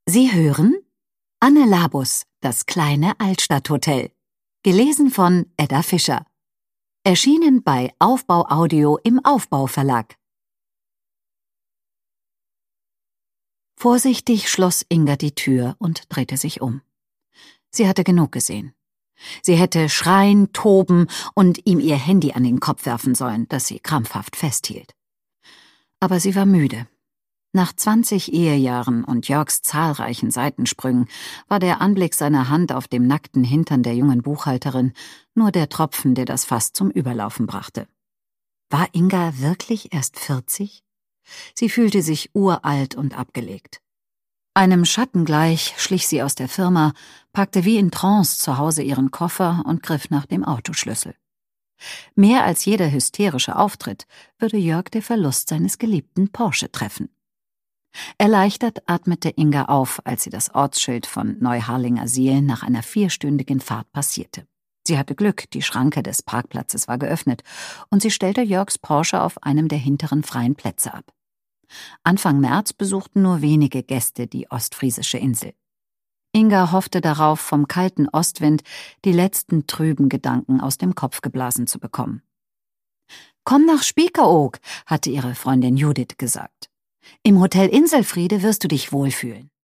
Sie hören Anne Labus, das kleine Altstadthotel. Gelesen von Edda Fischer. Erschienen bei Aufbau Audio im Aufbau Verlag. Vorsichtig schloss Inga die Tür und drehte sich um. Sie hatte genug gesehen. Sie hätte schreien, toben und ihm ihr Handy an den Kopf werfen sollen, das sie krampfhaft festhielt. Aber sie war müde. Nach 20 Ehejahren und Jörgs zahlreichen Seitensprüngen war der Anblick seiner Hand auf dem nackten Hintern der jungen Buchhalterin nur der Tropfen, der das Fass zum Überlaufen brachte. War Inga wirklich erst 40? Sie fühlte sich uralt und abgelegt. Einem Schatten gleich schlich sie aus der Firma, packte wie in Trance zu Hause ihren Koffer und griff nach dem Autoschlüssel. Mehr als jeder hysterische Auftritt würde Jörg der Verlust seines geliebten Porsche treffen. Erleichtert atmete Inga auf, als sie das Ortsschild von Neuharlingersiel nach einer 4-stündigen Fahrt passierte. Sie hatte Glück, die Schranke des Parkplatzes war geöffnet und sie stellte Jörgs Porsche auf einem der hinteren freien Plätze ab. Anfang März besuchten nur wenige Gäste die ostfriesische Insel. Inga hoffte darauf, vom kalten Ostwind die letzten trüben Gedanken aus dem Kopf geblasen zu bekommen. »Komm nach Spiekeroog«, hatte ihre Freundin Judith gesagt. »Im Hotel Inselfriede wirst du dich wohlfühlen.«